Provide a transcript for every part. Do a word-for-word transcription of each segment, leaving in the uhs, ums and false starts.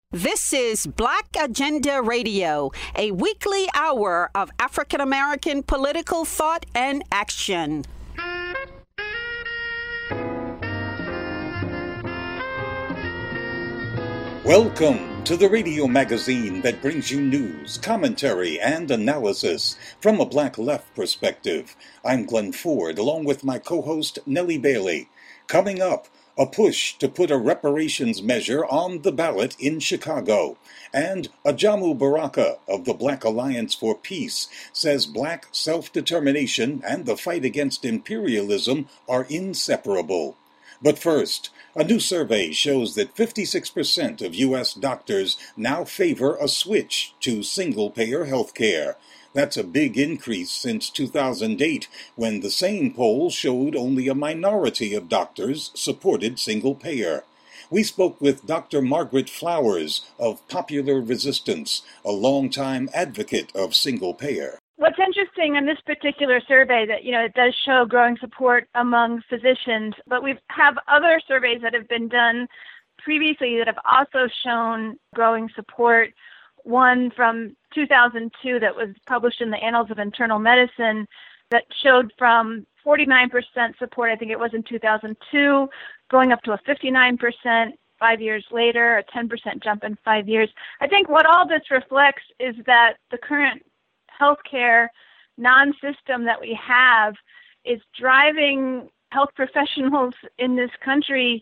This is Black Agenda Radio, a weekly hour of African American political thought and action. Welcome to the radio magazine that brings you news, commentary, and analysis from a Black left perspective. I'm Glenn Ford, along with my co-host Nellie Bailey. Coming up, a push to put a reparations measure on the ballot in Chicago. And Ajamu Baraka of the Black Alliance for Peace says Black self-determination and the fight against imperialism are inseparable. But first, a new survey shows that fifty-six percent of U S doctors now favor a switch to single-payer health care. That's a big increase since two thousand eight, when the same poll showed only a minority of doctors supported single-payer. We spoke with Doctor Margaret Flowers of Popular Resistance, a longtime advocate of single-payer. What's interesting in this particular survey that, you know, it does show growing support among physicians, but we have other surveys that have been done previously that have also shown growing support. One from two thousand two that was published in the Annals of Internal Medicine that showed from forty-nine percent support, I think it was in two thousand two, going up to a fifty-nine percent five years later, a ten percent jump in five years. I think what all this reflects is that the current healthcare non-system that we have is driving health professionals in this country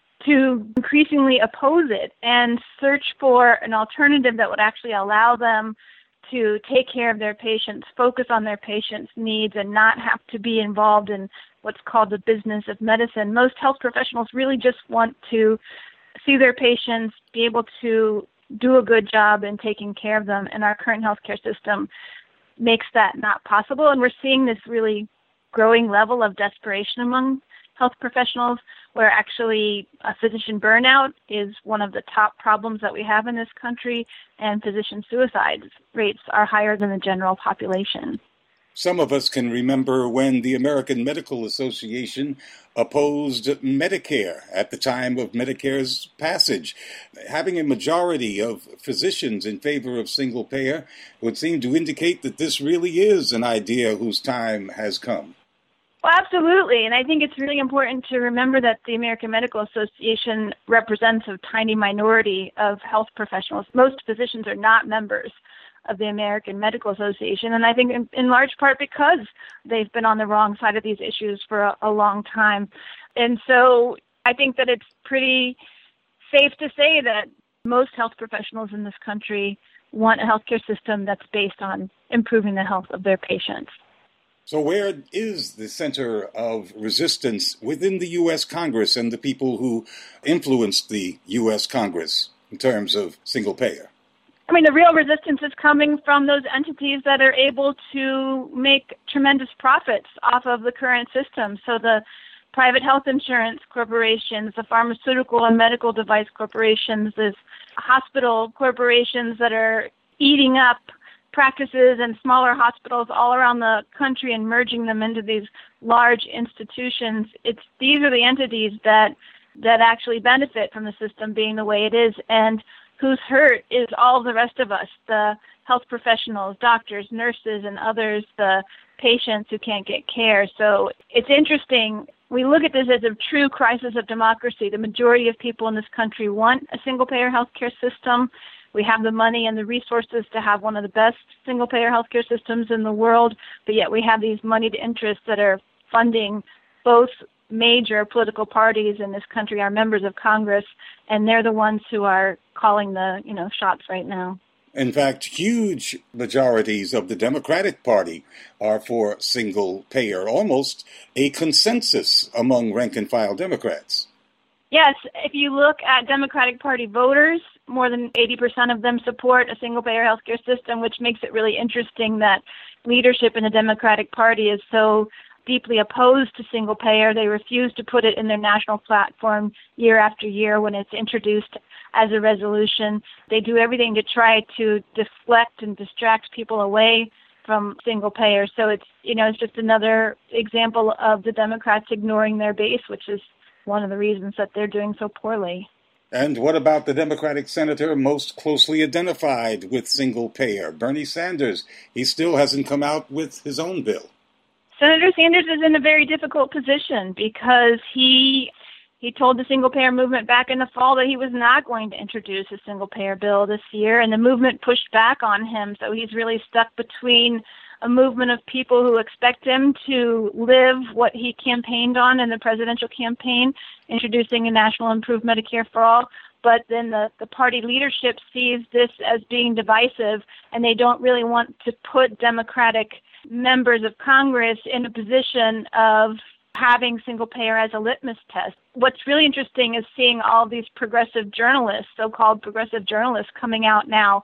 to increasingly oppose it and search for an alternative that would actually allow them to take care of their patients, focus on their patients' needs, and not have to be involved in what's called the business of medicine. Most health professionals really just want to see their patients, be able to do a good job in taking care of them, and our current healthcare system makes that not possible. And we're seeing this really growing level of desperation among health professionals, where actually uh, physician burnout is one of the top problems that we have in this country, and physician suicide rates are higher than the general population. Some of us can remember when the American Medical Association opposed Medicare at the time of Medicare's passage. Having a majority of physicians in favor of single payer would seem to indicate that this really is an idea whose time has come. Well, absolutely. And I think it's really important to remember that the American Medical Association represents a tiny minority of health professionals. Most physicians are not members of the American Medical Association, and I think in, in large part because they've been on the wrong side of these issues for a, a long time. And so I think that it's pretty safe to say that most health professionals in this country want a healthcare system that's based on improving the health of their patients. So where is the center of resistance within the U S Congress and the people who influenced the U S Congress in terms of single payer? I mean, the real resistance is coming from those entities that are able to make tremendous profits off of the current system. So the private health insurance corporations, the pharmaceutical and medical device corporations, the hospital corporations that are eating up practices and smaller hospitals all around the country and merging them into these large institutions. It's these are the entities that that actually benefit from the system being the way it is, and who's hurt is all the rest of us, the health professionals, doctors, nurses, and others, the patients who can't get care. So it's interesting. We look at this as a true crisis of democracy. The majority of people in this country want a single-payer healthcare system. We have the money and the resources to have one of the best single-payer healthcare systems in the world, but yet we have these moneyed interests that are funding both major political parties in this country, are members of Congress, and they're the ones who are calling the, you know, shots right now. In fact, huge majorities of the Democratic Party are for single-payer, almost a consensus among rank-and-file Democrats. Yes, if you look at Democratic Party voters, more than eighty percent of them support a single-payer healthcare system, which makes it really interesting that leadership in the Democratic Party is so deeply opposed to single-payer. They refuse to put it in their national platform year after year when it's introduced as a resolution. They do everything to try to deflect and distract people away from single-payer. So it's, you know, it's just another example of the Democrats ignoring their base, which is one of the reasons that they're doing so poorly. And what about the Democratic senator most closely identified with single payer, Bernie Sanders? He still hasn't come out with his own bill. Senator Sanders is in a very difficult position because he he told the single-payer movement back in the fall that he was not going to introduce a single-payer bill this year, and the movement pushed back on him. So he's really stuck between a movement of people who expect him to live what he campaigned on in the presidential campaign, introducing a national improved Medicare for all, but then the, the party leadership sees this as being divisive, and they don't really want to put Democratic members of Congress in a position of having single payer as a litmus test. What's really interesting is seeing all these progressive journalists, so-called progressive journalists, coming out now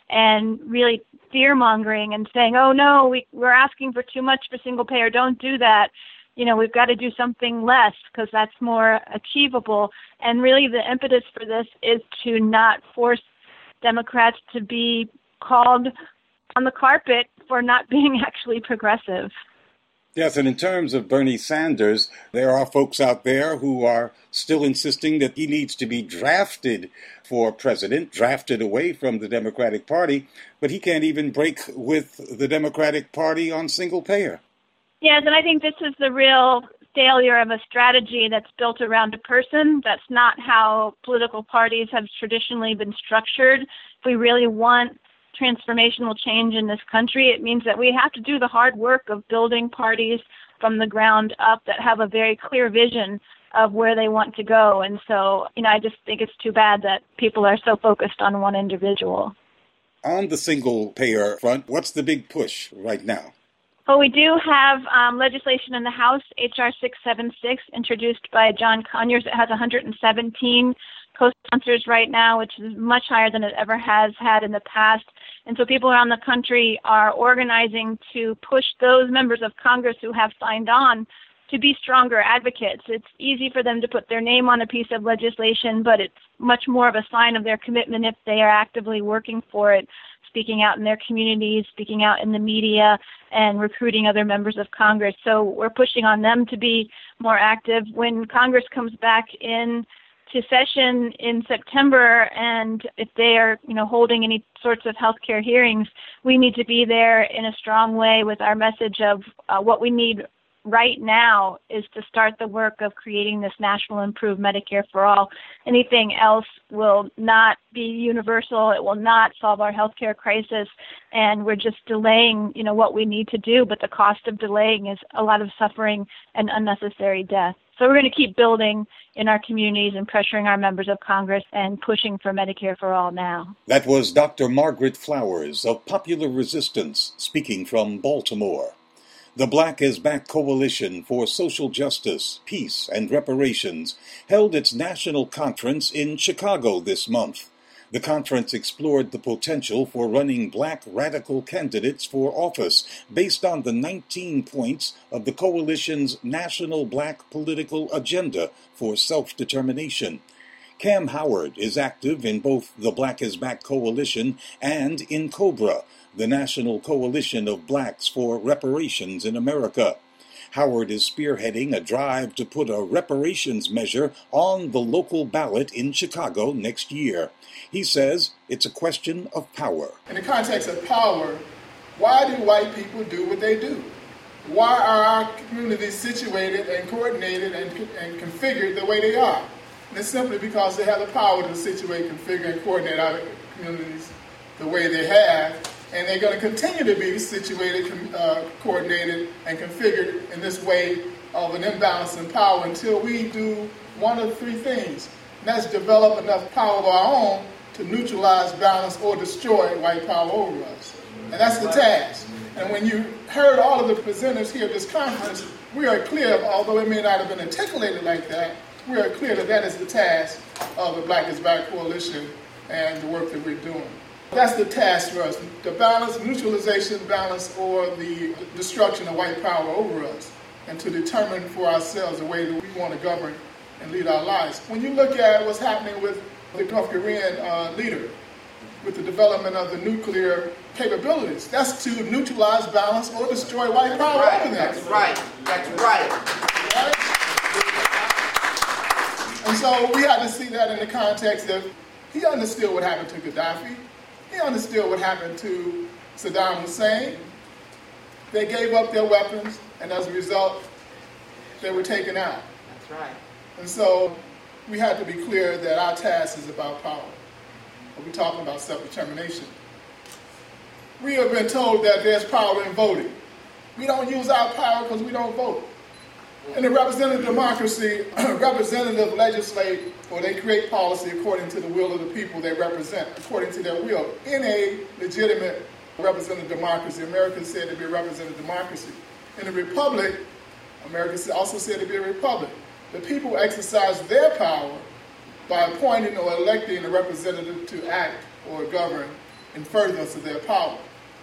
and really fear-mongering and saying, oh, no, we, we're asking for too much for single payer. Don't do that. You know, we've got to do something less because that's more achievable. And really the impetus for this is to not force Democrats to be called on the carpet for not being actually progressive. Yes, and in terms of Bernie Sanders, there are folks out there who are still insisting that he needs to be drafted for president, drafted away from the Democratic Party, but he can't even break with the Democratic Party on single payer. Yes, and I think this is the real failure of a strategy that's built around a person. That's not how political parties have traditionally been structured. If we really want transformational change in this country, it means that we have to do the hard work of building parties from the ground up that have a very clear vision of where they want to go. And so, you know, I just think it's too bad that people are so focused on one individual. On the single payer front, what's the big push right now? Well, we do have um, legislation in the House, H R six seventy-six, introduced by John Conyers. It has one hundred seventeen co-sponsors right now, which is much higher than it ever has had in the past. And so people around the country are organizing to push those members of Congress who have signed on to be stronger advocates. It's easy for them to put their name on a piece of legislation, but it's much more of a sign of their commitment if they are actively working for it, speaking out in their communities, speaking out in the media, and recruiting other members of Congress. So we're pushing on them to be more active. When Congress comes back in to session in September, and if they are, you know, holding any sorts of healthcare hearings, we need to be there in a strong way with our message of uh, what we need right now is to start the work of creating this national improved Medicare for all. Anything else will not be universal. It will not solve our healthcare crisis, and we're just delaying, you know, what we need to do, but the cost of delaying is a lot of suffering and unnecessary death. So we're going to keep building in our communities and pressuring our members of Congress and pushing for Medicare for all now. That was Doctor Margaret Flowers of Popular Resistance speaking from Baltimore. The Black is Back Coalition for Social Justice, Peace, and Reparations held its national conference in Chicago this month. The conference explored the potential for running black radical candidates for office based on the nineteen points of the coalition's National Black Political Agenda for Self-Determination. Cam Howard is active in both the Black is Back Coalition and in COBRA, the National Coalition of Blacks for Reparations in America. Howard is spearheading a drive to put a reparations measure on the local ballot in Chicago next year. He says it's a question of power. In the context of power, why do white people do what they do? Why are our communities situated and coordinated and, and configured the way they are? And it's simply because they have the power to situate, configure, and coordinate our communities the way they have. And they're going to continue to be situated, uh, coordinated, and configured in this way of an imbalance in power until we do one of three things. And that's develop enough power of our own to neutralize, balance, or destroy white power over us. And that's the task. And when you heard all of the presenters here at this conference, we are clear, although it may not have been articulated like that, we are clear that that is the task of the Black is Back Coalition and the work that we're doing. That's the task for us, the balance, neutralization, balance, or the destruction of white power over us, and to determine for ourselves the way that we want to govern and lead our lives. When you look at what's happening with the North Korean uh, leader, with the development of the nuclear capabilities, that's to neutralize, balance, or destroy white power over them. That's right. That's right. right? And so we had to see that in the context of he understood what happened to Gaddafi. He understood what happened to Saddam Hussein. They gave up their weapons, and as a result, they were taken out. That's right. And so we had to be clear that our task is about power. We're talking about self-determination. We have been told that there's power in voting. We don't use our power because we don't vote. In a representative democracy, representatives legislate or they create policy according to the will of the people they represent, according to their will. In a legitimate representative democracy, America is said to be a representative democracy. In a republic, America is also said to be a republic. The people exercise their power by appointing or electing a representative to act or govern in furtherance of their power.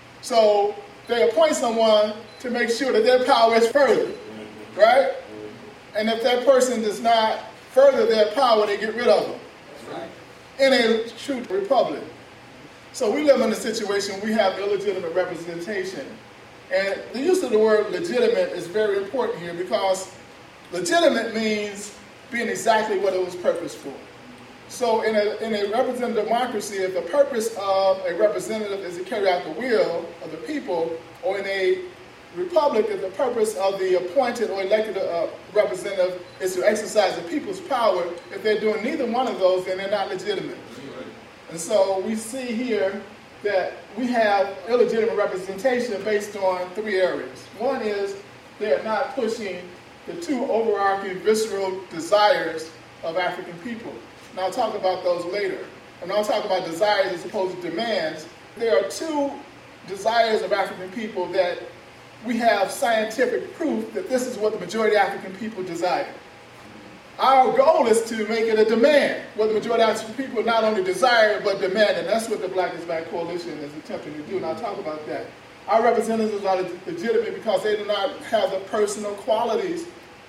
So they appoint someone to make sure that their power is furthered, right? And if that person does not further their power, they get rid of them. That's right. In a true republic. So we live in a situation we have illegitimate representation. And the use of the word legitimate is very important here because legitimate means being exactly what it was purposed for. So in a, in a representative democracy, if the purpose of a representative is to carry out the will of the people, or in a republic, if the purpose of the appointed or elected uh, representative is to exercise the people's power, if they're doing neither one of those, then they're not legitimate. And so we see here that we have illegitimate representation based on three areas. One is they're not pushing the two overarching visceral desires of African people. And I'll talk about those later. And I'll talk about desires as opposed to demands. There are two desires of African people that we have scientific proof that this is what the majority of African people desire. Our goal is to make it a demand, what the majority of African people not only desire but demand, and that's what the Black is Black Coalition is attempting to do, and I'll talk about that. Our representatives are legitimate because they do not have the personal qualities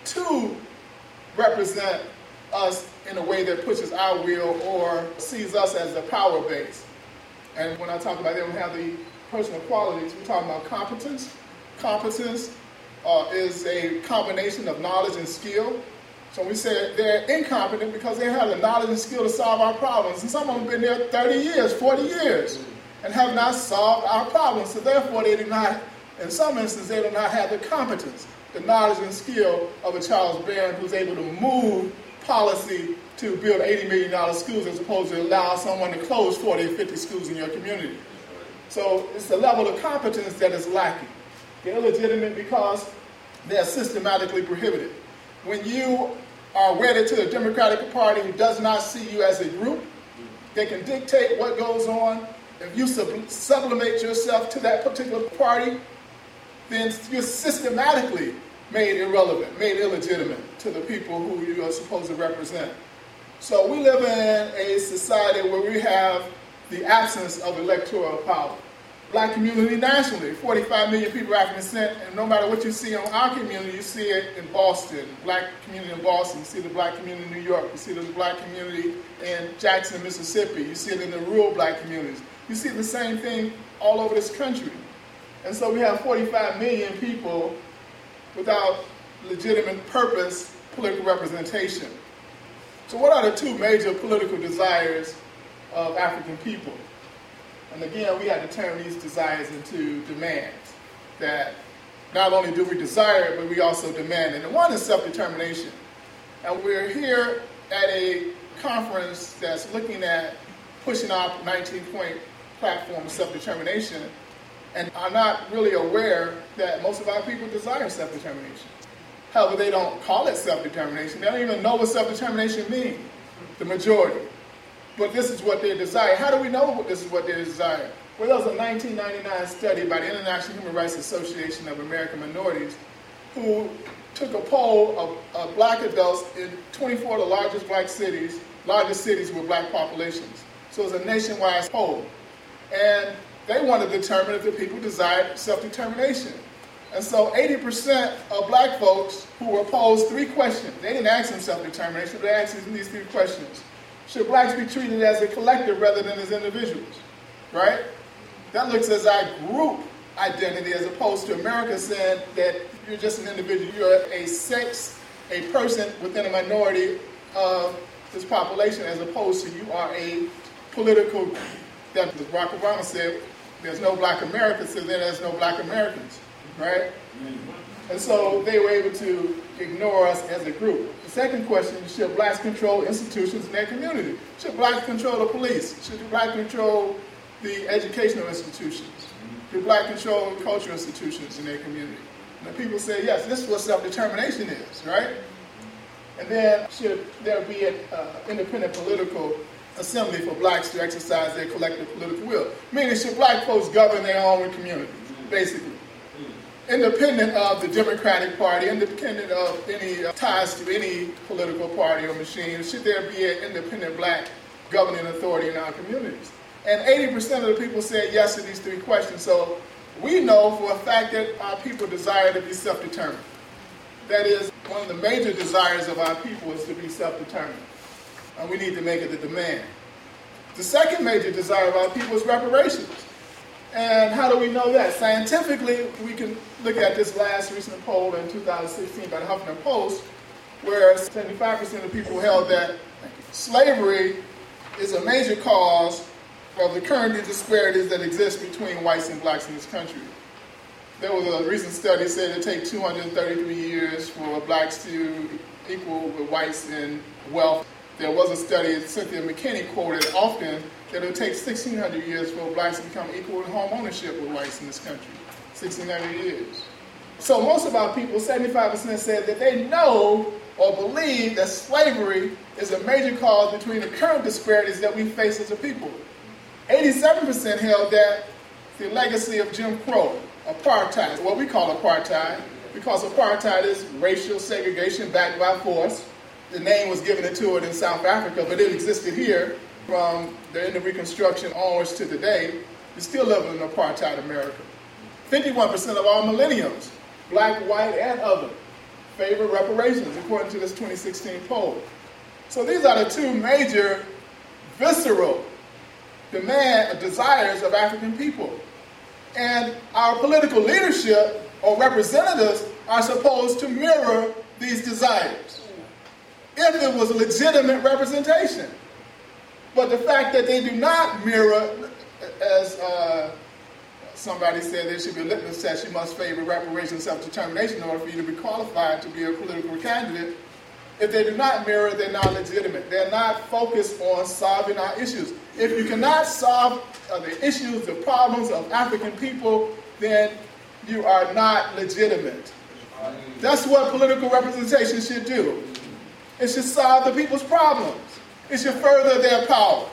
to represent us in a way that pushes our will or sees us as a power base. And when I talk about they don't have the personal qualities, we're talking about competence. Competence uh, is a combination of knowledge and skill. So we say they're incompetent because they have the knowledge and skill to solve our problems. And some of them have been there thirty years, forty years, and have not solved our problems. So therefore they do not, in some instances, they do not have the competence, the knowledge and skill of a Charles Barron who's able to move policy to build eighty million dollars schools as opposed to allow someone to close forty or fifty schools in your community. So it's the level of competence that is lacking. They're illegitimate because they are systematically prohibited. When you are wedded to a Democratic Party who does not see you as a group, they can dictate what goes on. If you sub- sublimate yourself to that particular party, then you're systematically made irrelevant, made illegitimate to the people who you are supposed to represent. So we live in a society where we have the absence of electoral power. Black community nationally, forty-five million people are African descent, and no matter what you see on our community, you see it in Boston, black community in Boston, you see the black community in New York, you see the black community in Jackson, Mississippi, you see it in the rural black communities. You see the same thing all over this country. And so we have forty-five million people without legitimate purpose, political representation. So what are the two major political desires of African people? And again, we have to turn these desires into demands. That not only do we desire it, but we also demand it. And one is self-determination. And we're here at a conference that's looking at pushing our nineteen-point platform of self-determination, and are not really aware that most of our people desire self-determination. However, they don't call it self-determination. They don't even know what self-determination means, the majority. But this is what they desire. How do we know what this is what they desire? Well, there was a nineteen ninety-nine study by the International Human Rights Association of American Minorities who took a poll of, of black adults in twenty-four of the largest black cities, largest cities with black populations. So it was a nationwide poll. And they wanted to determine if the people desired self-determination. And so eighty percent of black folks who were posed three questions, they didn't ask them self-determination, but they asked them these three questions. Should blacks be treated as a collective rather than as individuals, right? That looks as our group identity as opposed to America saying that you're just an individual. You're a sex, a person within a minority of this population, as opposed to you are a political, that as Barack Obama said, there's no black Americans, so then there's no black Americans, right? And so they were able to ignore us as a group. The second question is, should blacks control institutions in their community? Should blacks control the police? Should blacks control the educational institutions? Should blacks control cultural institutions in their community? And the people say, yes, this is what self-determination is, right? And then, should there be an uh, independent political assembly for blacks to exercise their collective political will? Meaning, should black folks govern their own communities, basically? Independent of the Democratic Party, independent of any uh, ties to any political party or machine, should there be an independent black governing authority in our communities? And eighty percent of the people said yes to these three questions. So we know for a fact that our people desire to be self-determined. That is, one of the major desires of our people is to be self-determined. And we need to make it a demand. The second major desire of our people is reparations. And how do we know that? Scientifically, we can look at this last recent poll in two thousand sixteen by the Huffington Post, where seventy-five percent of people held that slavery is a major cause of the current disparities that exist between whites and blacks in this country. There was a recent study that said it takes two hundred thirty-three years for blacks to equal with whites in wealth. There was a study that Cynthia McKinney quoted often that it would take sixteen hundred years for blacks to become equal in home ownership with whites in this country. sixteen hundred years. So most of our people, seventy-five percent, said that they know or believe that slavery is a major cause between the current disparities that we face as a people. eighty-seven percent held that the legacy of Jim Crow, apartheid, what we call apartheid, because apartheid is racial segregation backed by force. The name was given to it in South Africa, but it existed here from the end of Reconstruction onwards to today. We still live in apartheid America. fifty-one percent of all millennials, black, white, and other, favor reparations, according to this twenty sixteen poll. So these are the two major visceral demand, desires of African people. And our political leadership or representatives are supposed to mirror these desires if it was legitimate representation. But the fact that they do not mirror, as uh, somebody said, there should be a litmus test, you must favor reparations, self-determination in order for you to be qualified to be a political candidate. If they do not mirror, they're not legitimate. They're not focused on solving our issues. If you cannot solve uh, the issues, the problems of African people, then you are not legitimate. That's what political representation should do. It should solve the people's problems. It should further their power.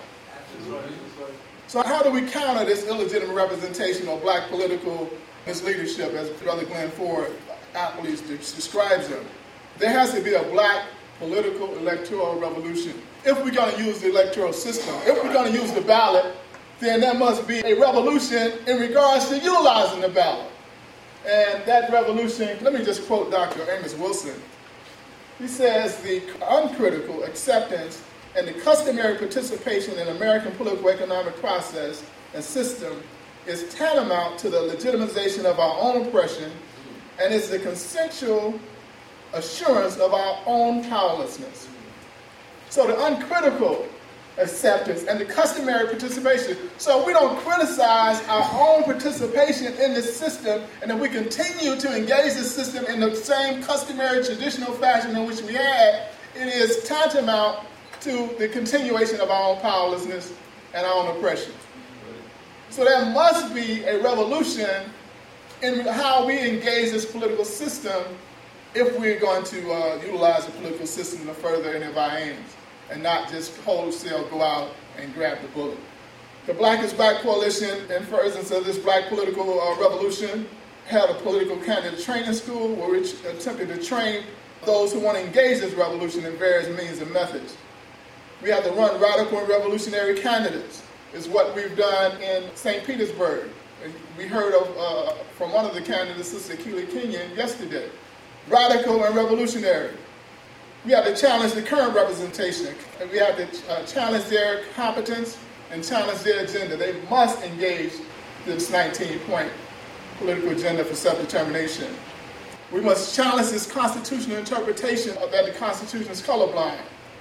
So how do we counter this illegitimate representation or black political misleadership, as Brother Glenn Ford aptly describes them? There has to be a black political electoral revolution. If we're going to use the electoral system, if we're going to use the ballot, then there must be a revolution in regards to utilizing the ballot. And that revolution, let me just quote Doctor Amos Wilson. He says the uncritical acceptance and the customary participation in American political economic process and system is tantamount to the legitimization of our own oppression and is the consensual assurance of our own powerlessness. So the uncritical acceptance and the customary participation. So we don't criticize our own participation in this system, and then we continue to engage the system in the same customary traditional fashion in which we had. It is tantamount to the continuation of our own powerlessness and our own oppression. So there must be a revolution in how we engage this political system if we're going to uh, utilize the political system to further any of our aims and not just wholesale go out and grab the bullet. The Black is Back Coalition, in furtherance of this black political uh, revolution, held a political candidate training school where we attempted to train those who want to engage this revolution in various means and methods. We have to run radical and revolutionary candidates, is what we've done in Saint Petersburg. And we heard of uh, from one of the candidates, Sister Keely Kenyon, yesterday. Radical and revolutionary. We have to challenge the current representation. And we have to uh, challenge their competence and challenge their agenda. They must engage this nineteen-point political agenda for self-determination. We must challenge this constitutional interpretation of that the Constitution is colorblind.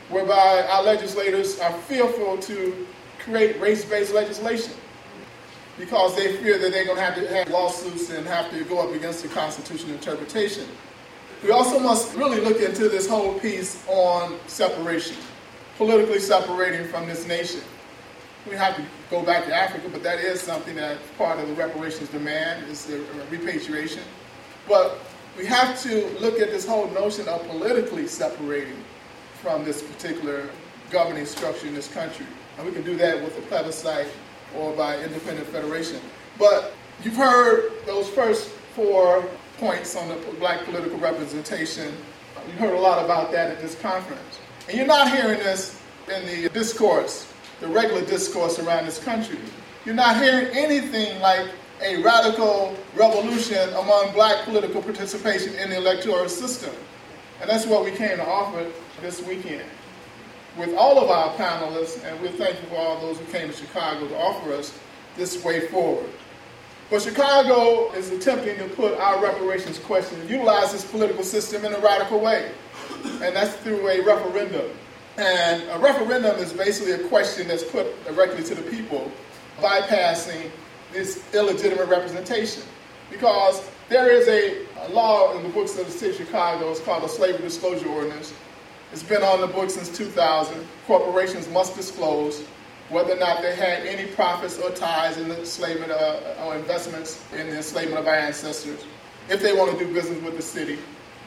whereby our legislators are fearful to create race-based legislation because they fear that they're going to have to have lawsuits and have to go up against the constitutional interpretation. We also must really look into this whole piece on separation, politically separating from this nation. We have to go back to Africa, but that is something that's part of the reparations demand, is the repatriation. But we have to look at this whole notion of politically separating from this particular governing structure in this country. And we can do that with a plebiscite or by independent federation. But you've heard those first four points on the black political representation. You heard a lot about that at this conference. And you're not hearing this in the discourse, the regular discourse around this country. You're not hearing anything like a radical revolution among black political participation in the electoral system. And that's what we came to offer this weekend. With all of our panelists, and we're thankful for all those who came to Chicago to offer us this way forward. But Chicago is attempting to put our reparations question and utilize this political system in a radical way. And that's through a referendum. And a referendum is basically a question that's put directly to the people, bypassing this illegitimate representation. Because there is a, a law in the books of the city of Chicago, it's called the Slavery Disclosure Ordinance. It's been on the books since two thousand. Corporations must disclose whether or not they had any profits or ties in the enslavement uh, or investments in the enslavement of our ancestors, if they want to do business with the city.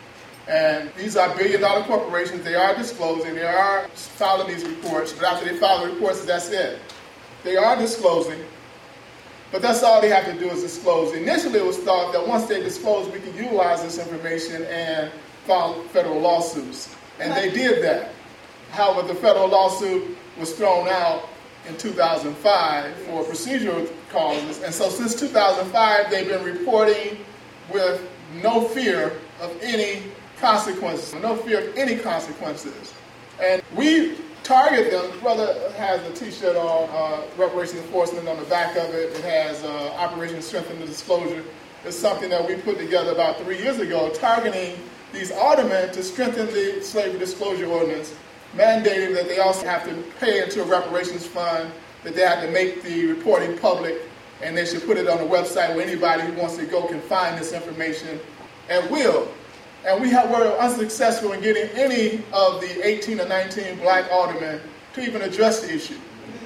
And these are billion-dollar corporations. They are disclosing. They are filing these reports. But after they file the reports, that's it. They are disclosing. But that's all they have to do is disclose. Initially, it was thought that once they disclose, we could utilize this information and file federal lawsuits. And they did that. However, the federal lawsuit was thrown out in two thousand five for procedural causes. And so since two thousand five, they've been reporting with no fear of any consequences, no fear of any consequences. And we target them. Brother has a t-shirt on uh, reparations enforcement on the back of it. It has uh, Operation Strengthen the Disclosure. It's something that we put together about three years ago, targeting these aldermen to strengthen the Slavery Disclosure Ordinance, mandating that they also have to pay into a reparations fund, that they have to make the reporting public, and they should put it on a website where anybody who wants to go can find this information at will. And we have, were unsuccessful in getting any of the eighteen or nineteen black aldermen to even address the issue.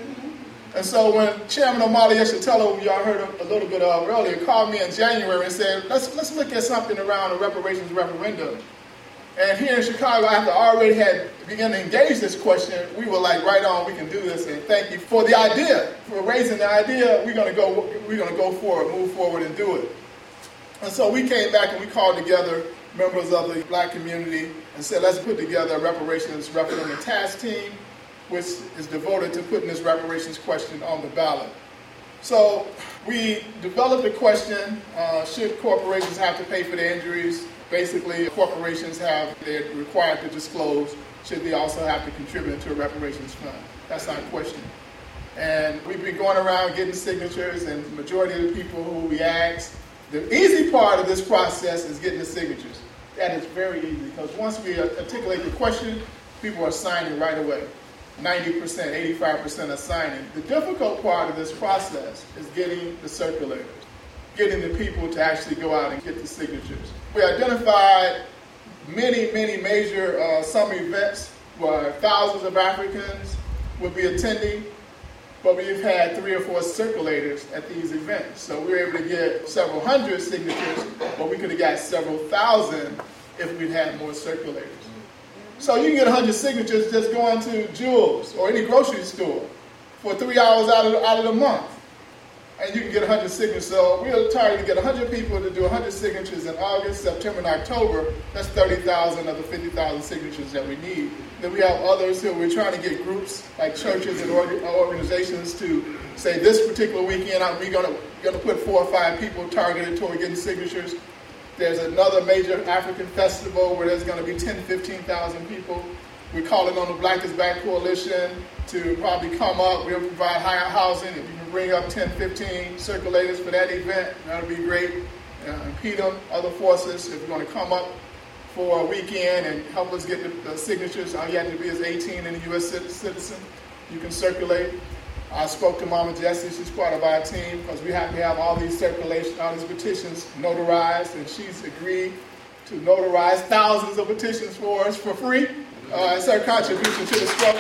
And so when Chairman Omali Yeshitela, who y'all heard a little bit of earlier, called me in January and said, let's, let's look at something around a reparations referendum. And here in Chicago, after I already had begun to engage this question, we were like, right on, we can do this. And thank you for the idea, for raising the idea. We're going to go, we're going to go forward, move forward and do it. And so we came back and we called together members of the black community and said, let's put together a reparations referendum task team, which is devoted to putting this reparations question on the ballot. So we developed a question, uh, should corporations have to pay for their injuries? Basically, corporations have, they're required to disclose, should they also have to contribute to a reparations fund? That's our question. And we've been going around getting signatures, and the majority of the people who we asked, the easy part of this process is getting the signatures. That is very easy, because once we articulate the question, people are signing right away. ninety percent, eighty-five percent are signing. The difficult part of this process is getting the circulators, getting the people to actually go out and get the signatures. We identified many, many major uh, summer events where thousands of Africans would be attending, but we've had three or four circulators at these events. So we were able to get several hundred signatures, but we could have got several thousand if we'd had more circulators. So you can get one hundred signatures just going to Jewel's or any grocery store for three hours out of, out of the month. And you can get one hundred signatures. So we're targeting to get one hundred people to do one hundred signatures in August, September, and October. That's thirty thousand of the fifty thousand signatures that we need. Then we have others who we're trying to get groups like churches and organizations to say this particular weekend we're going to, going to put four or five people targeted toward getting signatures. There's another major African festival where there's going to be ten, fifteen thousand people. We're calling on the Black is Back Coalition to probably come up. We'll provide higher housing. If you can bring up ten, fifteen circulators for that event, that would be great. Uh, and P E T A, other forces, if you're going to come up for a weekend and help us get the, the signatures. All you have to be is eighteen and a U S citizen. You can circulate. I spoke to Mama Jessie. She's part of our team because we have to have all these circulation, all these petitions notarized, and she's agreed to notarize thousands of petitions for us for free. Uh, it's her contribution to the struggle.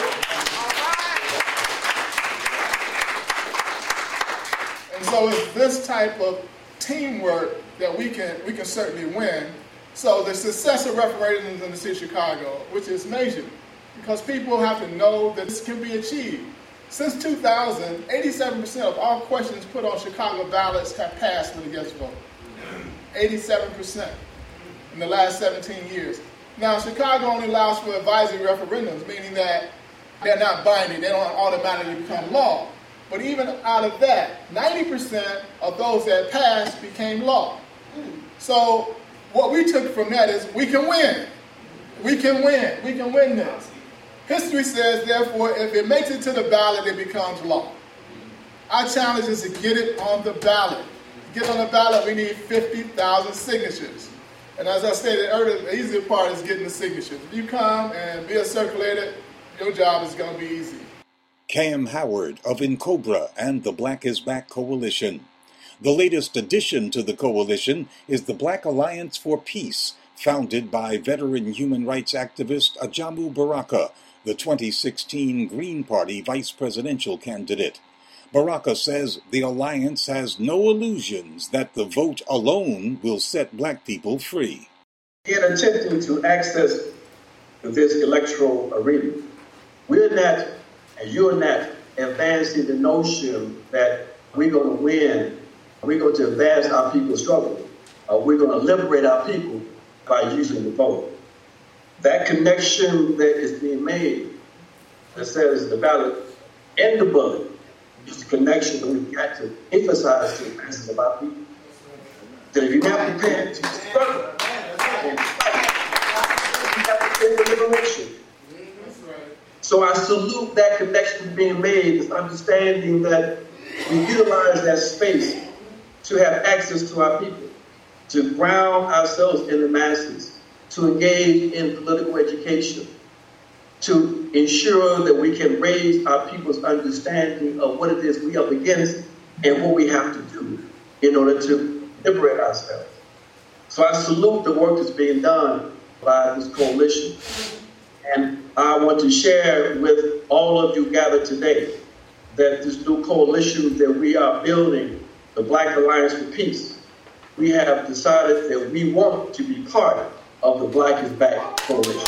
And so it's this type of teamwork that we can we can certainly win. So the success of referendums in the city of Chicago, which is major, because people have to know that this can be achieved. Since two thousand, eighty-seven percent of all questions put on Chicago ballots have passed with a yes vote. eighty-seven percent in the last seventeen years. Now, Chicago only allows for advisory referendums, meaning that they're not binding, they don't automatically become law. But even out of that, ninety percent of those that passed became law. So what we took from that is we can win. We can win. We can win this. History says, therefore, if it makes it to the ballot, it becomes law. Our challenge is to get it on the ballot. To get on the ballot, we need fifty thousand signatures. And as I stated earlier, the easier part is getting the signatures. If you come and be a circulator, your job is going to be easy. Cam Howard of Incobra and the Black is Back Coalition. The latest addition to the coalition is the Black Alliance for Peace, founded by veteran human rights activist Ajamu Baraka, the twenty sixteen Green Party vice presidential candidate. Baraka says the alliance has no illusions that the vote alone will set black people free. In attempting to access this electoral arena, we're not, and you're not, advancing the notion that we're going to win, we're going to advance our people's struggle, or we're going to liberate our people by using the vote. That connection that is being made that says the ballot and the bullet is the connection that we've got to emphasize to the masses of our people. That if you're not prepared to struggle and fight, you have to take the liberation. So I salute that connection being made, this understanding that we utilize that space to have access to our people, to ground ourselves in the masses, to engage in political education, to ensure that we can raise our people's understanding of what it is we are up against and what we have to do in order to liberate ourselves. So I salute the work that's being done by this coalition. And I want to share with all of you gathered today that this new coalition that we are building, the Black Alliance for Peace, we have decided that we want to be part of the Black is Back coalition.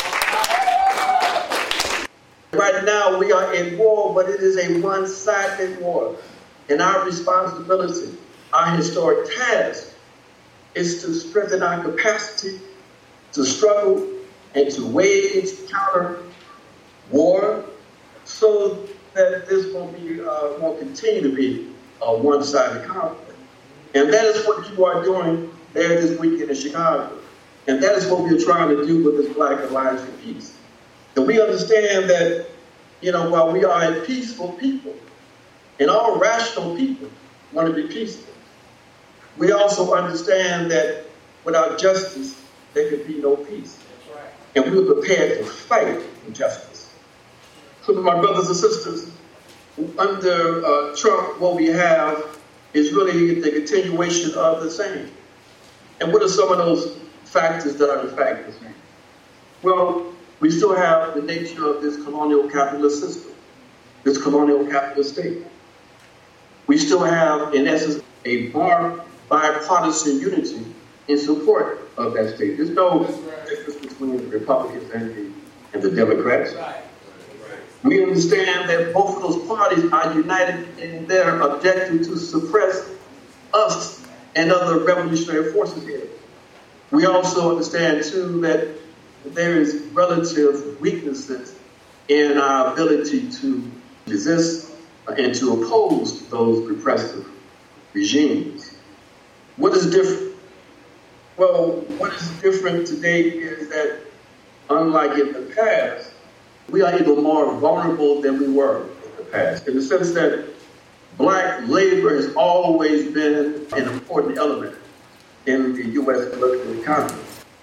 Right now we are in war, but it is a one-sided war. And our responsibility, our historic task, is to strengthen our capacity to struggle and to wage counter war so that this won't be, uh, won't continue to be a one-sided conflict. And that is what you are doing there this weekend in Chicago. And that is what we're trying to do with this Black Alliance for Peace. And we understand that, you know, while we are a peaceful people, and all rational people want to be peaceful, we also understand that without justice, there could be no peace. And we're prepared to fight for justice. So my brothers and sisters, under uh, Trump, what we have is really the continuation of the same. And what are some of those factors that are the factors? Well, we still have the nature of this colonial capitalist system, this colonial capitalist state. We still have, in essence, a bar bipartisan unity in support of that state. There's no difference between the Republicans and the, and the Democrats. We understand that both of those parties are united in their objective to suppress us and other revolutionary forces here. We also understand, too, that there is relative weaknesses in our ability to resist and to oppose those repressive regimes. What is different? Well, what is different today is that, unlike in the past, we are even more vulnerable than we were in the past, in the sense that black labor has always been an important element in the U S political economy.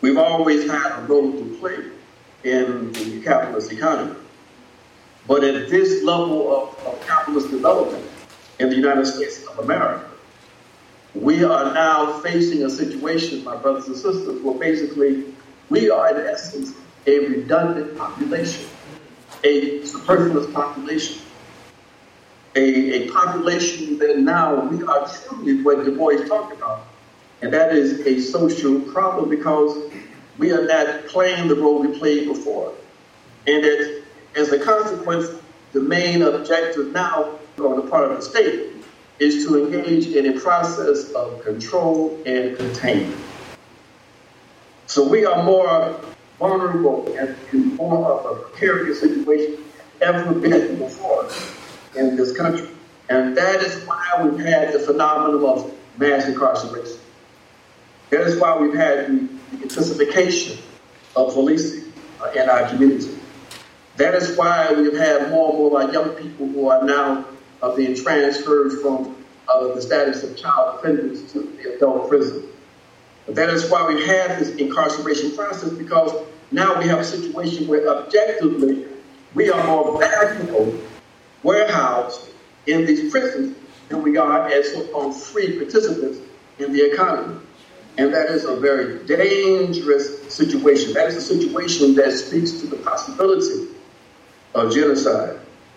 We've always had a role to play in the capitalist economy. But at this level of, of capitalist development in the United States of America, we are now facing a situation, my brothers and sisters, where basically we are in essence a redundant population, a superfluous population, a, a population that now we are truly what Du Bois talked about, and that is a social problem because we are not playing the role we played before. And that as a consequence, the main objective now on the part of the state is to engage in a process of control and containment. So we are more vulnerable and in more of a precarious situation ever been before in this country. And that is why we've had the phenomenon of mass incarceration. That is why we've had the intensification of policing uh, in our community. That is why we've had more and more of our young people who are now uh, being transferred from uh, the status of child offenders to the adult prison. But that is why we've had this incarceration process, because now we have a situation where objectively we are more valuable warehoused in these prisons than we are as so-called free participants in the economy. And that is a very dangerous situation. That is a situation that speaks to the possibility of genocide.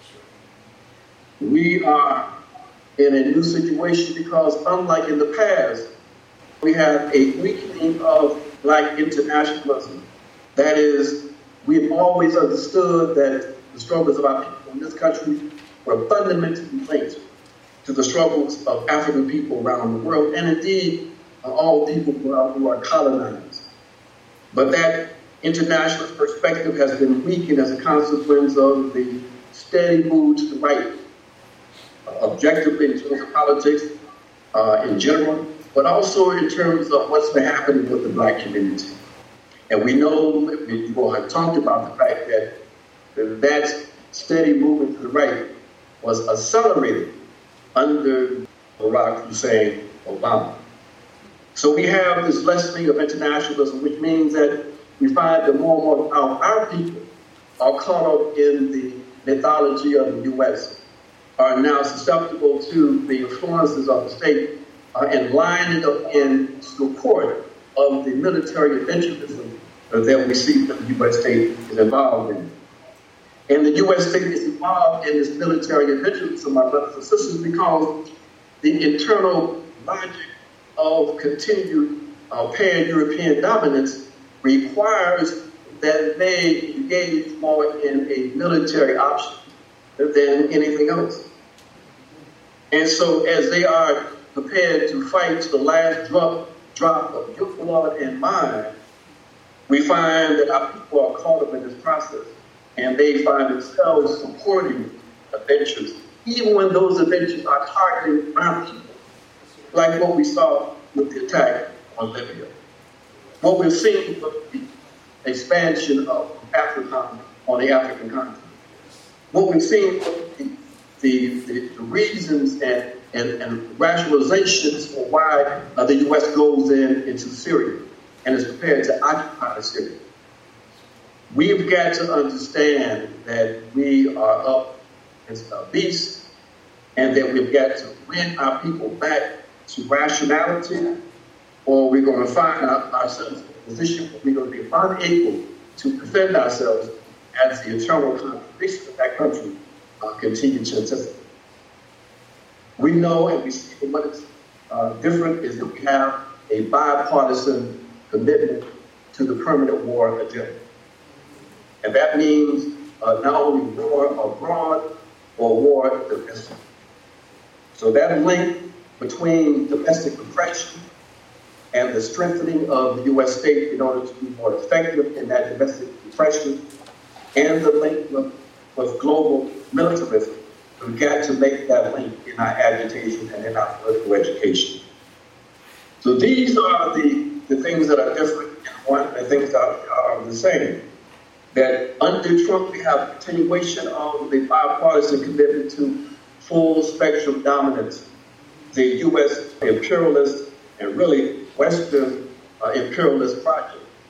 We are in a new situation because, unlike in the past, we have a weakening of black internationalism. That is, we've always understood that the struggles of our people in this country were fundamentally linked to the struggles of African people around the world, and indeed uh, all people who are, who are colonized. But that international perspective has been weakened as a consequence of the steady move to the right, uh, objectively in terms of politics uh, in general, but also in terms of what's been happening with the black community. And we know, you all have talked about the fact that that steady movement to the right was accelerated under Barack Hussein Obama. So we have this lessening of internationalism, which means that we find that more and more of our people are caught up in the mythology of the U S, are now susceptible to the influences of the state, uh, and lining up in support of the military adventurism that we see that the U S state is involved in. And the U S state is involved in this military adventurism, my brothers and sisters, because the internal logic of continued uh, pan-European dominance requires that they engage more in a military option than anything else. And so as they are prepared to fight to the last drop, drop of your blood and mine, we find that our people are caught up in this process, and they find themselves supporting adventures, even when those adventures are targeting our people, like what we saw with the attack on Libya. What we've seen with the expansion of Africa on the African continent. What we've seen with the, the, the, the reasons and, and, and rationalizations for why uh, the U S goes in into Syria and is prepared to occupy Syria. We've got to understand that we are up against a beast, and that we've got to win our people back to rationality, or we're going to find our, ourselves in a position where we're going to be unable to defend ourselves as the internal contradictions of that country uh, continue to anticipate. We know, and we see that what is uh, different is that we have a bipartisan commitment to the permanent war agenda. And that means uh, not only war abroad or war domestic. So that link between domestic repression and the strengthening of the U S state in order to be more effective in that domestic repression, and the link with, with global militarism, we've got to make that link in our agitation and in our political education. So these are the, the things that are different, and one of the things that are, are the same. That under Trump, we have a continuation of the bipartisan commitment to full spectrum dominance. The U S imperialist and really Western uh, imperialist project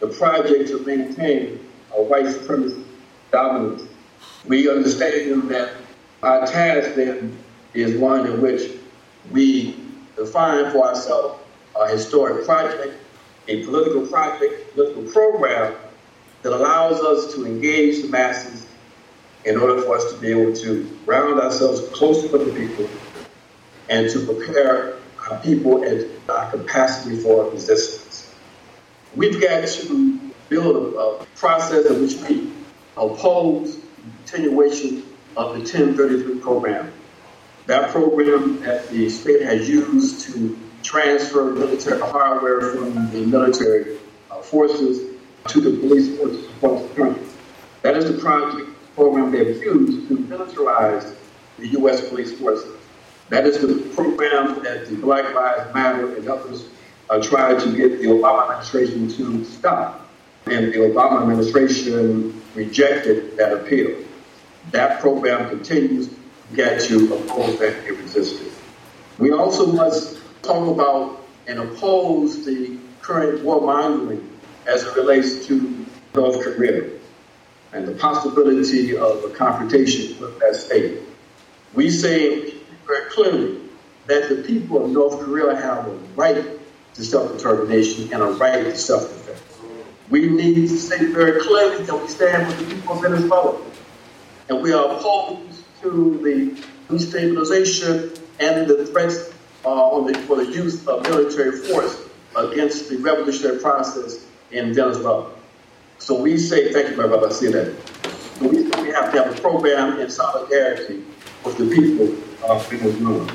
the project to maintain a white supremacist dominance. We understand that our task then is one in which we define for ourselves a historic project, a political project, political program that allows us to engage the masses in order for us to be able to round ourselves closer with the people and to prepare our people and our capacity for resistance. We've got to build a, a process in which we oppose the continuation of the ten thirty-three program. That program that the state has used to transfer military hardware from the military uh, forces to the police forces across the country. That is the project program they've used to militarize the U S police forces. That is the program that the Black Lives Matter and others uh, tried to get the Obama administration to stop. And the Obama administration rejected that appeal. That program continues. We got to oppose that and resist it. We also must talk about and oppose the current warmongering as it relates to North Korea and the possibility of a confrontation with that state. We say very clearly that the people of North Korea have a right to self-determination and a right to self-defense. We need to say very clearly that we stand with the people of Venezuela, and we are opposed to the destabilization and the threats uh, on the, for the use of military force against the revolutionary process in Venezuela. So we say, thank you, my brother, I see that. So we say we have to have a program in solidarity with the people of Venezuela.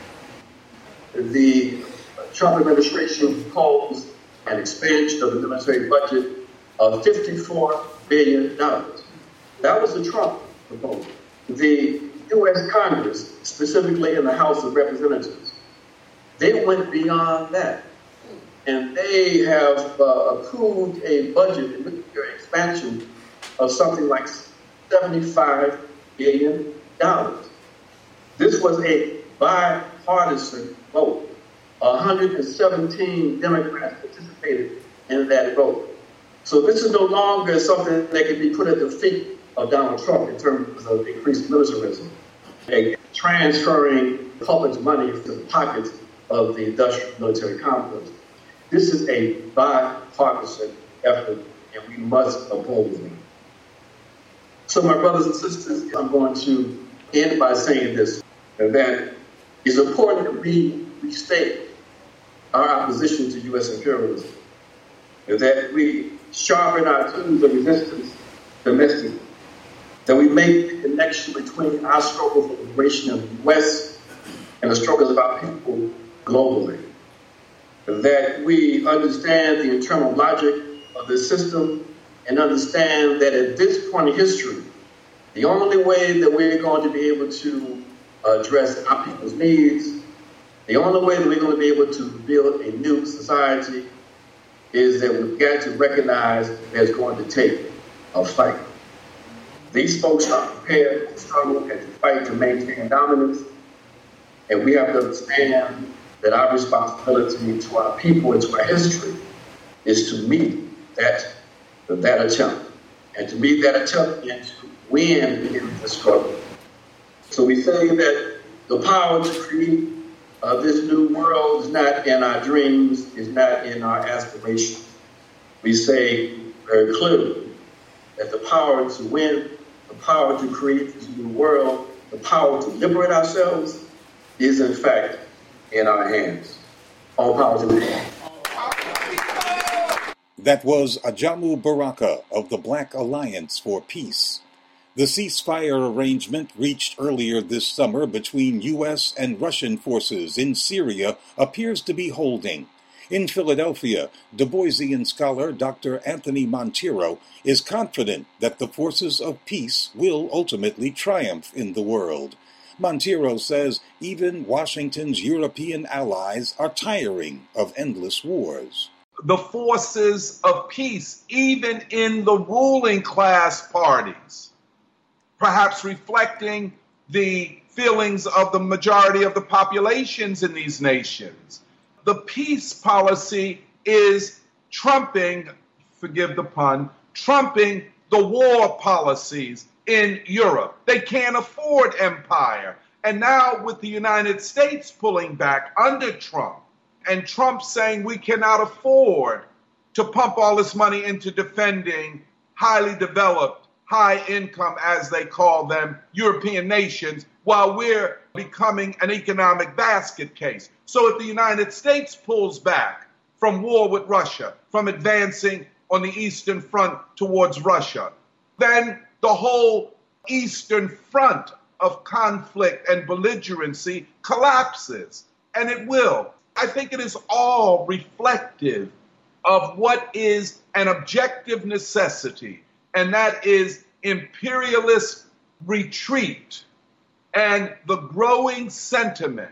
The Trump administration proposed an expansion of the military budget of fifty-four billion dollars. That was the Trump proposal. The U S Congress, specifically in the House of Representatives, they went beyond that. And they have uh, approved a budget, a military expansion of something like seventy-five billion dollars. This was a bipartisan vote. one hundred seventeen Democrats participated in that vote. So this is no longer something that can be put at the feet of Donald Trump in terms of increased militarism, and transferring public money to the pockets of the industrial military complex. This is a bipartisan effort, and we must oppose it. So, my brothers and sisters, I'm going to end by saying this, that it's important that we restate our opposition to U S imperialism, that we sharpen our tools of resistance domestically, that we make the connection between our struggle for liberation of the U S and the struggles of our people globally, that we understand the internal logic of the system and understand that at this point in history, the only way that we're going to be able to address our people's needs, the only way that we're going to be able to build a new society is that we've got to recognize that it's going to take a fight. These folks are prepared to struggle and to fight to maintain dominance, and we have to understand that our responsibility to our people and to our history is to meet that, that attempt, and to meet that attempt and to win in the struggle. So we say that the power to create uh, this new world is not in our dreams, is not in our aspirations. We say very clearly that the power to win, the power to create this new world, the power to liberate ourselves is in fact in our hands. All power to the hand. That was Ajamu Baraka of the Black Alliance for Peace. The ceasefire arrangement reached earlier this summer between U S and Russian forces in Syria appears to be holding. In Philadelphia, Du Boisian scholar Doctor Anthony Monteiro is confident that the forces of peace will ultimately triumph in the world. Monteiro says even Washington's European allies are tiring of endless wars. The forces of peace, even in the ruling class parties, perhaps reflecting the feelings of the majority of the populations in these nations. The peace policy is trumping forgive the pun, trumping the war policies in Europe. They can't afford empire. And now with the United States pulling back under Trump, and Trump saying we cannot afford to pump all this money into defending highly developed, high income, as they call them, European nations, while we're becoming an economic basket case. So if the United States pulls back from war with Russia, from advancing on the Eastern Front towards Russia, then the whole Eastern Front of conflict and belligerency collapses, and it will. I think it is all reflective of what is an objective necessity, and that is imperialist retreat and the growing sentiment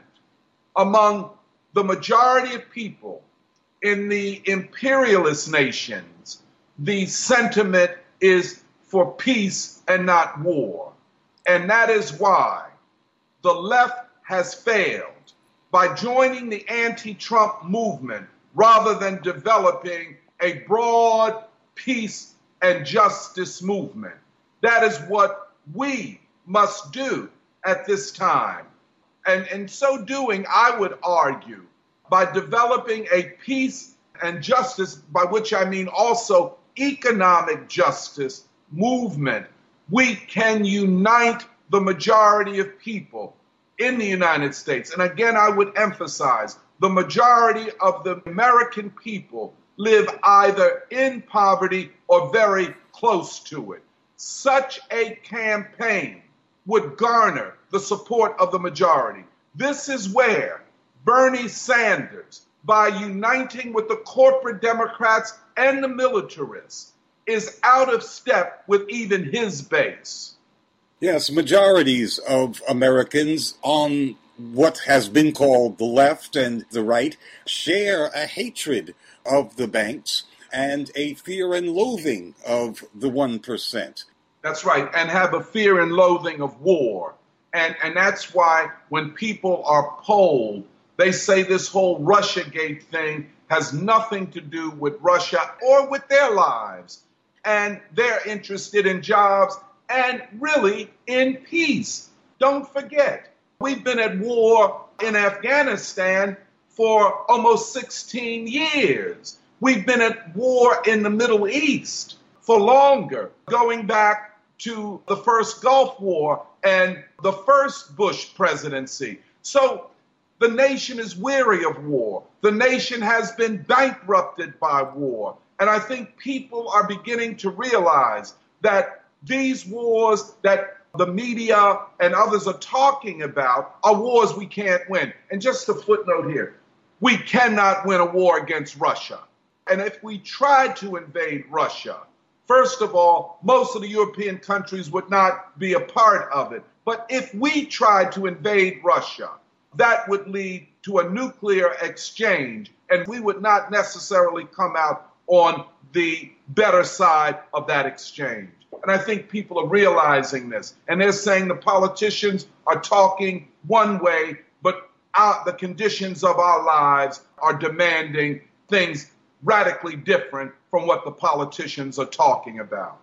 among the majority of people in the imperialist nations. The sentiment is for peace and not war. And that is why the left has failed by joining the anti-Trump movement rather than developing a broad peace and justice movement. That is what we must do at this time. And in so doing, I would argue, by developing a peace and justice, by which I mean also economic justice movement, we can unite the majority of people in the United States. And again, I would emphasize, the majority of the American people live either in poverty or very close to it. Such a campaign would garner the support of the majority. This is where Bernie Sanders, by uniting with the corporate Democrats and the militarists, is out of step with even his base. Yes, majorities of Americans on what has been called the left and the right share a hatred of the banks and a fear and loathing of the one percent. That's right, and have a fear and loathing of war. And, and that's why when people are polled, they say this whole Russiagate thing has nothing to do with Russia or with their lives. And they're interested in jobs and really in peace. Don't forget, we've been at war in Afghanistan for almost sixteen years. We've been at war in the Middle East for longer, going back to the first Gulf War and the first Bush presidency. So the nation is weary of war. The nation has been bankrupted by war. And I think people are beginning to realize that these wars that the media and others are talking about are wars we can't win. And just a footnote here, we cannot win a war against Russia. And if we tried to invade Russia, first of all, most of the European countries would not be a part of it. But if we tried to invade Russia, that would lead to a nuclear exchange, and we would not necessarily come out on the better side of that exchange. And I think people are realizing this. And they're saying the politicians are talking one way, but our, the conditions of our lives are demanding things radically different from what the politicians are talking about.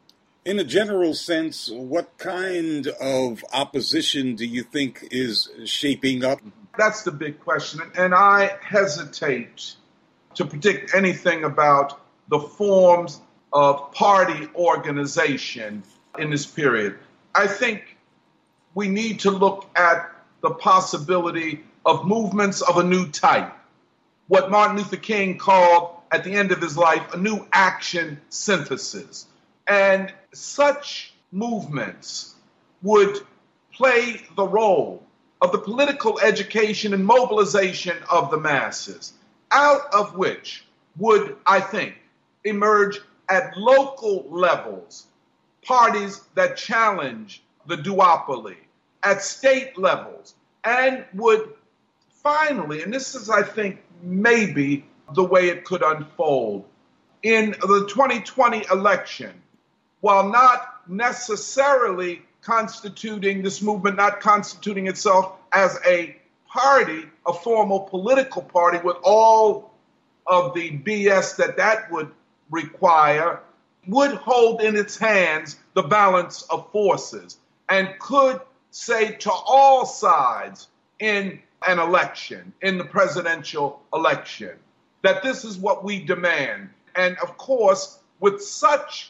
In a general sense, what kind of opposition do you think is shaping up? That's the big question. And I hesitate to predict anything about the forms of party organization in this period. I think we need to look at the possibility of movements of a new type, what Martin Luther King called at the end of his life a new action synthesis. And such movements would play the role of the political education and mobilization of the masses, out of which would, I think, emerge at local levels parties that challenge the duopoly, at state levels, and would finally, and this is, I think, maybe the way it could unfold, in the twenty twenty election, while not necessarily constituting this movement, not constituting itself as a party, a formal political party with all of the B S that that would require would hold in its hands the balance of forces and could say to all sides in an election, in the presidential election, that this is what we demand. And of course, with such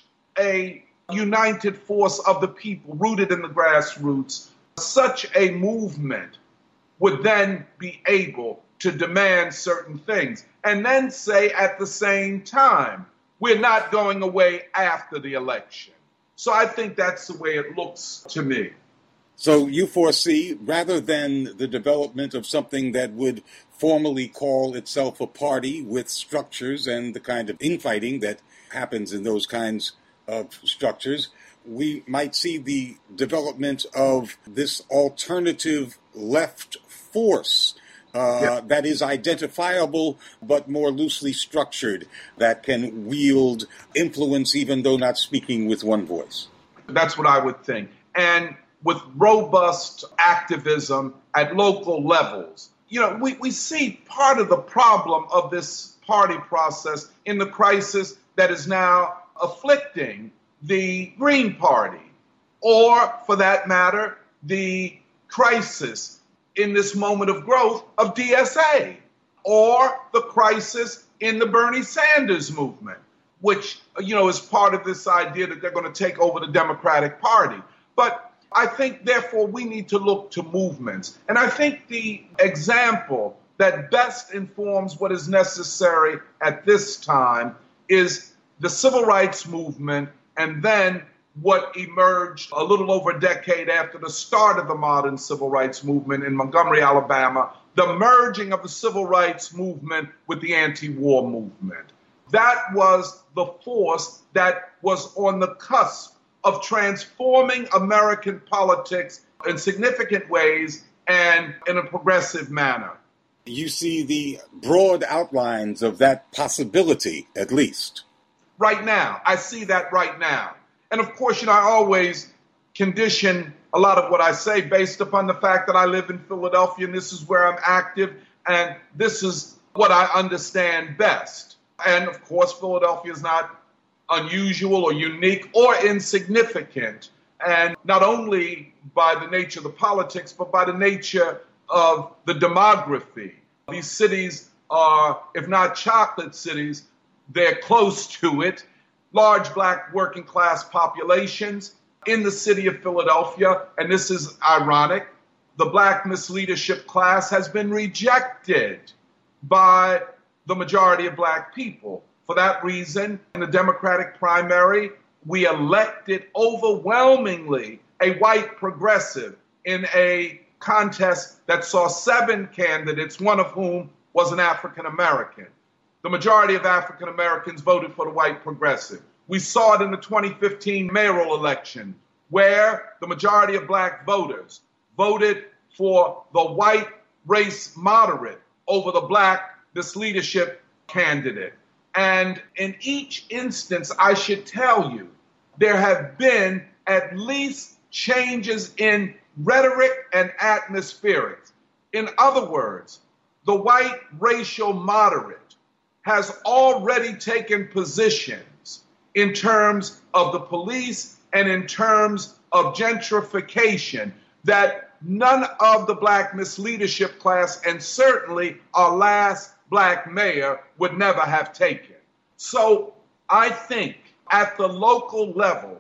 a united force of the people rooted in the grassroots, such a movement would then be able to demand certain things and then say at the same time, we're not going away after the election. So I think that's the way it looks to me. So you foresee, rather than the development of something that would formally call itself a party with structures and the kind of infighting that happens in those kinds of structures, we might see the development of this alternative left force uh, yeah. that is identifiable but more loosely structured, that can wield influence even though not speaking with one voice. That's what I would think. And with robust activism at local levels, you know, we, we see part of the problem of this party process in the crisis that is now afflicting the Green Party, or for that matter, the crisis in this moment of growth of D S A, or the crisis in the Bernie Sanders movement, which, you know, is part of this idea that they're going to take over the Democratic Party. But I think, therefore, we need to look to movements. And I think the example that best informs what is necessary at this time is the civil rights movement, and then what emerged a little over a decade after the start of the modern civil rights movement in Montgomery, Alabama, the merging of the civil rights movement with the anti-war movement. That was the force that was on the cusp of transforming American politics in significant ways and in a progressive manner. You see the broad outlines of that possibility, at least. Right now. I see that right now. And of course, you know, I always condition a lot of what I say based upon the fact that I live in Philadelphia and this is where I'm active and this is what I understand best. And of course, Philadelphia is not unusual or unique or insignificant, and not only by the nature of the politics, but by the nature of the demography. These cities are, if not chocolate cities, they're close to it. Large black working class populations in the city of Philadelphia, and this is ironic, the black misleadership class has been rejected by the majority of black people. For that reason, in the Democratic primary, we elected overwhelmingly a white progressive in a contest that saw seven candidates, one of whom was an African American. The majority of African Americans voted for the white progressive. We saw it in the twenty fifteen mayoral election, where the majority of black voters voted for the white race moderate over the black misleadership candidate. And in each instance, I should tell you, there have been at least changes in rhetoric and atmospherics. In other words, the white racial moderate has already taken positions in terms of the police and in terms of gentrification that none of the black misleadership class, and certainly our last black mayor, would never have taken. So I think at the local level,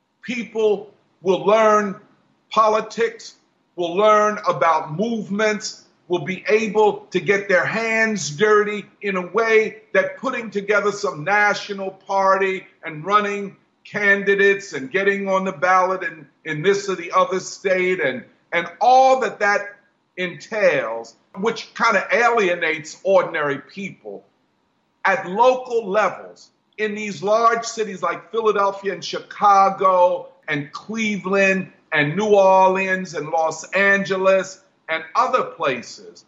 people will learn politics, will learn about movements, will be able to get their hands dirty in a way that putting together some national party and running candidates and getting on the ballot in, in this or the other state and, and all that that entails, which kind of alienates ordinary people at local levels in these large cities like Philadelphia and Chicago and Cleveland and New Orleans and Los Angeles and other places.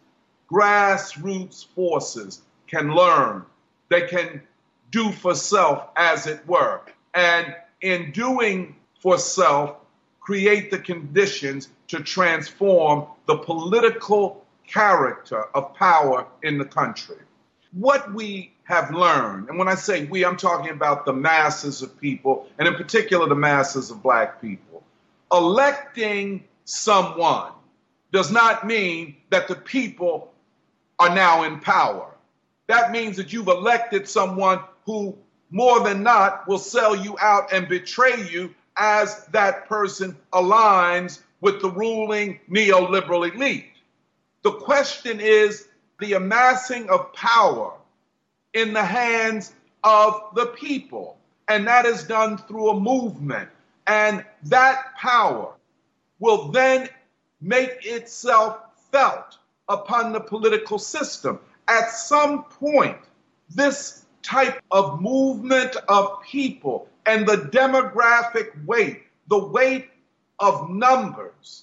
Grassroots forces can learn. They can do for self, as it were. And in doing for self, create the conditions to transform the political character of power in the country. What we have learned, and when I say we, I'm talking about the masses of people, and in particular the masses of black people. Electing someone does not mean that the people are now in power. That means that you've elected someone who, more than not, will sell you out and betray you as that person aligns with the ruling neoliberal elite. The question is the amassing of power in the hands of the people, and that is done through a movement. And that power will then make itself felt upon the political system. At some point, this type of movement of people and the demographic weight, the weight of numbers,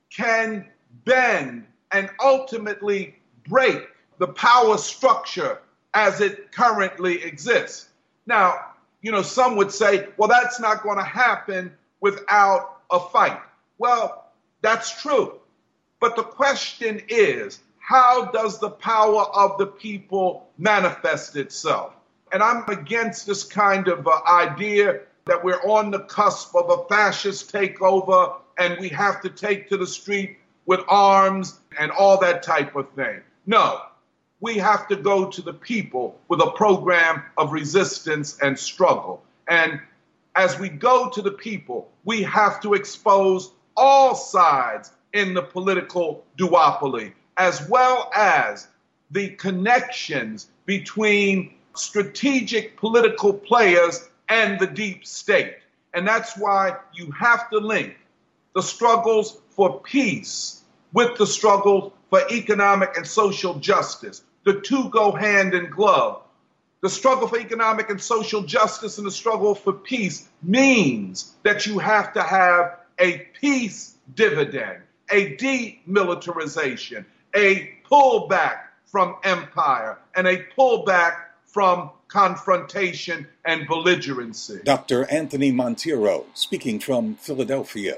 can bend and ultimately break the power structure as it currently exists. Now, you know, some would say, well, that's not going to happen without a fight. Well, that's true. But the question is, how does the power of the people manifest itself? And I'm against this kind of uh, idea that we're on the cusp of a fascist takeover and we have to take to the street with arms and all that type of thing. No, we have to go to the people with a program of resistance and struggle. And as we go to the people, we have to expose all sides in the political duopoly, as well as the connections between strategic political players and the deep state. And that's why you have to link the struggles for peace with the struggle for economic and social justice. The two go hand in glove. The struggle for economic and social justice and the struggle for peace means that you have to have a peace dividend, a demilitarization, a pullback from empire, and a pullback from confrontation and belligerency. Doctor Anthony Monteiro, speaking from Philadelphia.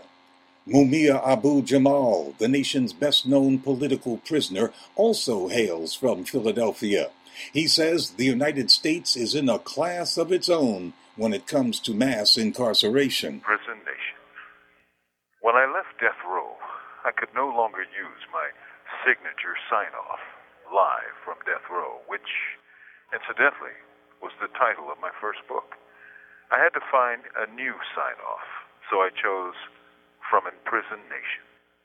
Mumia Abu-Jamal, the nation's best-known political prisoner, also hails from Philadelphia. He says the United States is in a class of its own when it comes to mass incarceration. Prison nation. When I left death row, I could no longer use my signature sign-off, live from death row, which, incidentally, was the title of my first book. I had to find a new sign-off, so I chose From Imprisoned Nation.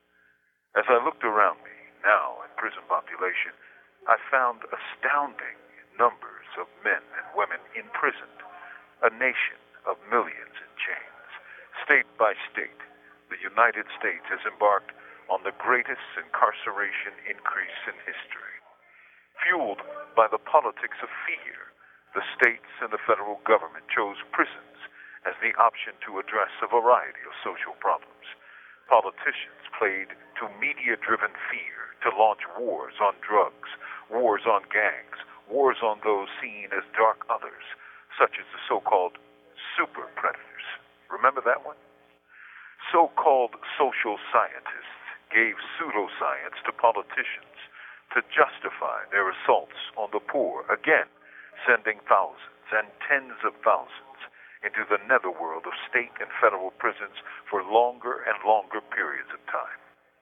As I looked around me, now in prison population, I found astounding numbers of men and women imprisoned, a nation of millions in chains. State by state, the United States has embarked on the greatest incarceration increase in history. Fueled by the politics of fear, the states and the federal government chose prisons as the option to address a variety of social problems. Politicians played to media-driven fear to launch wars on drugs, wars on gangs, wars on those seen as dark others, such as the so-called super predators. Remember that one? So-called social scientists gave pseudoscience to politicians to justify their assaults on the poor, again, sending thousands and tens of thousands into the netherworld of state and federal prisons for longer and longer periods of time.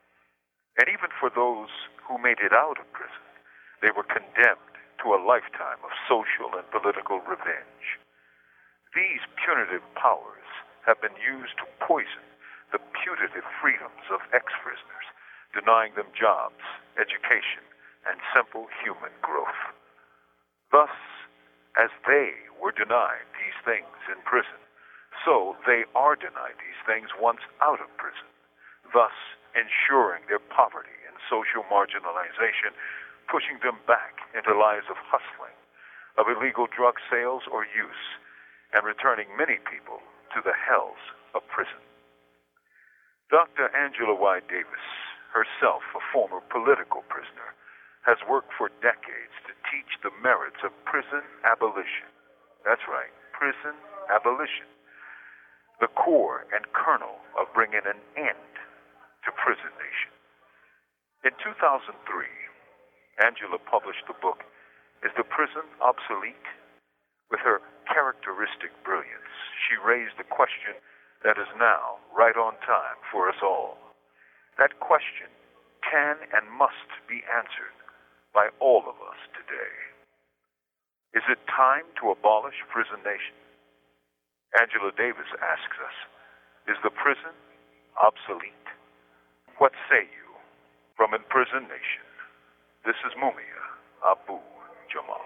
And even for those who made it out of prison, they were condemned to a lifetime of social and political revenge. These punitive powers have been used to poison the putative freedoms of ex-prisoners, denying them jobs, education, and simple human growth. Thus, as they were denied these things in prison, so they are denied these things once out of prison, thus ensuring their poverty and social marginalization, pushing them back into lives of hustling, of illegal drug sales or use, and returning many people to the hells of prison. Doctor Angela Y. Davis, herself a former political prisoner, has worked for decades to teach the merits of prison abolition. That's right, prison abolition. The core and kernel of bringing an end to prison nation. In two thousand three, Angela published the book Is the prison obsolete? With her characteristic brilliance, she raised the question that is now right on time for us all. That question can and must be answered by all of us today. Is it time to abolish prison nation? Angela Davis asks us, is the prison obsolete? What say you? From Imprisoned Nation, this is Mumia Abu Jamal.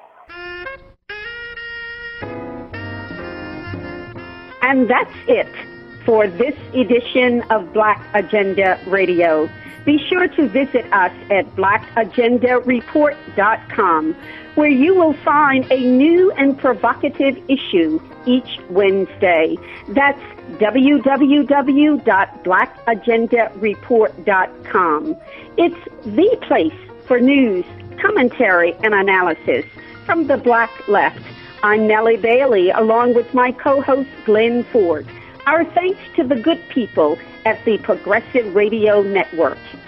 And that's it for this edition of Black Agenda Radio. Be sure to visit us at black agenda report dot com, where you will find a new and provocative issue each Wednesday. That's w w w dot black agenda report dot com. It's the place for news, commentary, and analysis from the Black Left. I'm Nellie Bailey, along with my co-host Glenn Ford. Our thanks to the good people at the Progressive Radio Network.